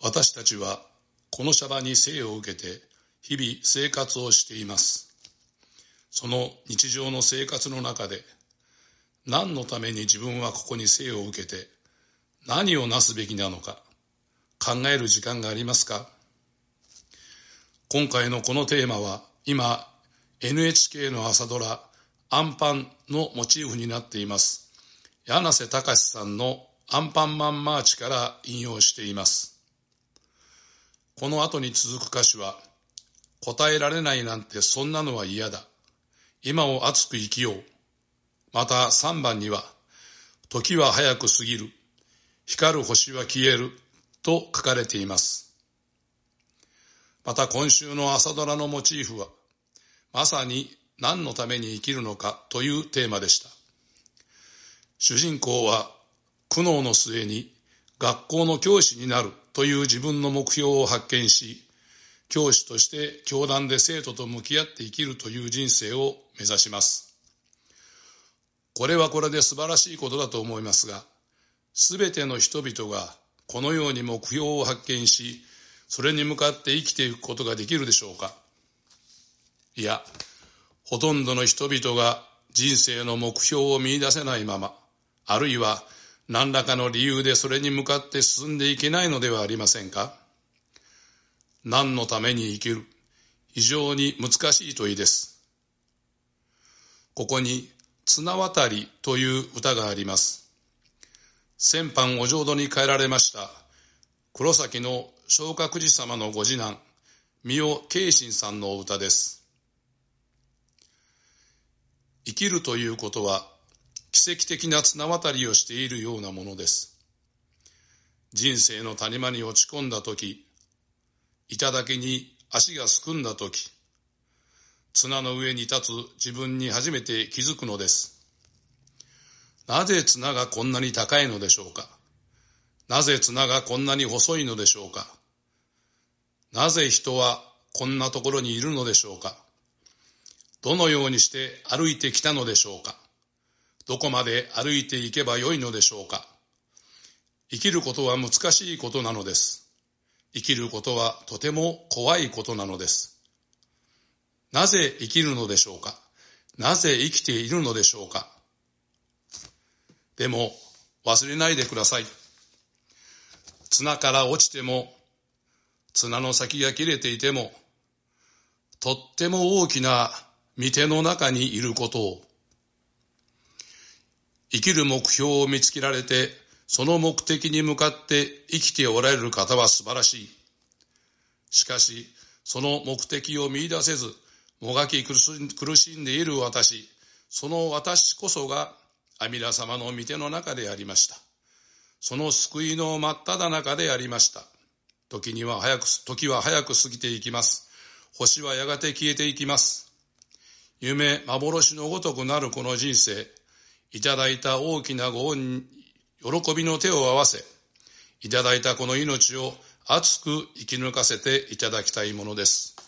私たちはこのシャバに生を受けて日々生活をしています。その日常の生活の中で何のために自分はここに生を受けて何をなすべきなのか考える時間がありますか？今回のこのテーマは今 NHK の朝ドラアンパンのモチーフになっています柳瀬隆さんのアンパンマンマーチから引用しています。この後に続く歌詞は、答えられないなんてそんなのは嫌だ、今を熱く生きよう。また3番には、時は早く過ぎる、光る星は消えると書かれています。また今週の朝ドラのモチーフは、まさに何のために生きるのかというテーマでした。主人公は苦悩の末に学校の教師になるという自分の目標を発見し、教師として教壇で生徒と向き合って生きるという人生を目指します。これはこれで素晴らしいことだと思いますが、すべての人々がこのように目標を発見し、それに向かって生きていくことができるでしょうか？いや、ほとんどの人々が人生の目標を見出せないまま、あるいは何らかの理由でそれに向かって進んでいけないのではありませんか？何のために生きる、非常に難しい問いです。ここに綱渡りという歌があります。先般お浄土に帰られました黒崎の松鶴寺様のご次男三尾慶信さんのお歌です。生きるということは奇跡的な綱渡りをしているようなものです。人生の谷間に落ち込んだとき、頂に足がすくんだとき、綱の上に立つ自分に初めて気づくのです。なぜ綱がこんなに高いのでしょうか？なぜ綱がこんなに細いのでしょうか？なぜ人はこんなところにいるのでしょうか？どのようにして歩いてきたのでしょうか？どこまで歩いていけばよいのでしょうか？生きることは難しいことなのです。生きることはとても怖いことなのです。なぜ生きるのでしょうか？なぜ生きているのでしょうか？でも忘れないでください。綱から落ちても、綱の先が切れていても、とっても大きな御手の中にいることを。生きる目標を見つけられて、その目的に向かって生きておられる方は素晴らしい。しかし、その目的を見出せず、もがき苦しんでいる私、その私こそが阿弥陀様の御手の中でありました。その救いの真っ只中でありました。時は早く過ぎていきます。星はやがて消えていきます。夢、幻のごとくなるこの人生、いただいた大きなご恩に喜びの手を合わせ、いただいたこの命を熱く生き抜かせていただきたいものです。